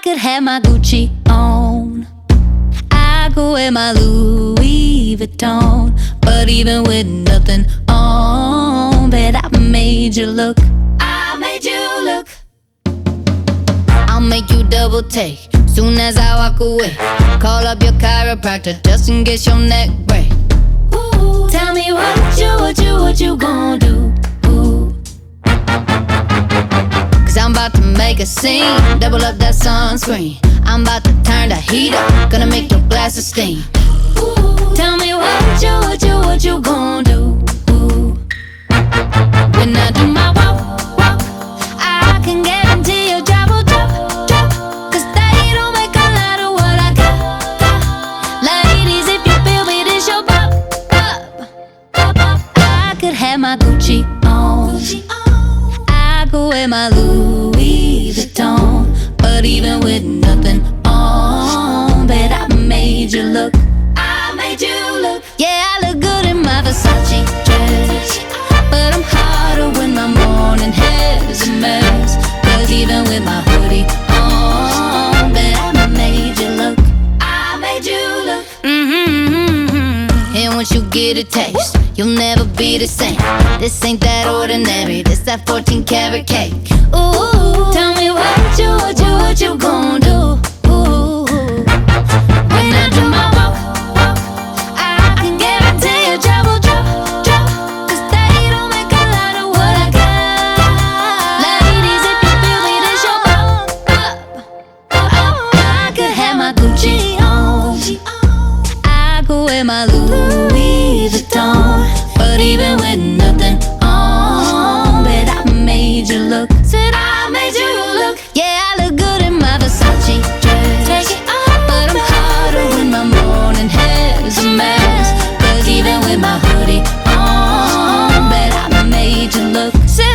could have my Gucci on, I could wear my Louis Vuitton, but even with nothing on, bet I made you look. I made you look. I'll make you double take soon as I walk away. Call up your chiropractor just in case your neck break. Ooh, tell me what you gon' do? Ooh. Cause I'm about to make a scene, double up that sunscreen. I'm about to turn the heat up, gonna make your glasses steam. Ooh, tell me what you gon' do? Ooh. When I do my walk, I can guarantee your job will drop. Cause they don't make a lot of what I got. Ladies, if you feel me, this your pop. I could have my Gucci on, I could wear my Louis Vuitton, but even with nothing on, bet I made you look. I made you look. Yeah, I look good in my Versace dress, but I'm hotter when my morning hair is a mess. Cause even with my hoodie on, bet I made you look. I made you look. And once you get a taste, you'll never be the same. This ain't that ordinary, this that 14 karat cake. Ooh, tell me what you gon' do? Ooh, when I do my walk, I can guarantee your job will drop. Cause they don't make a lot of what I got. Ladies, if you feel me, this your pop. I could have my Gucci on, I could wear my Louis Vuitton, but even with nothing on, bet I made you look. Said I made you look. Yeah, I look good in my Versace dress, take it off, but I'm hotter when my morning hair is a mess. Cause even with my hoodie on, bet I made you look. Said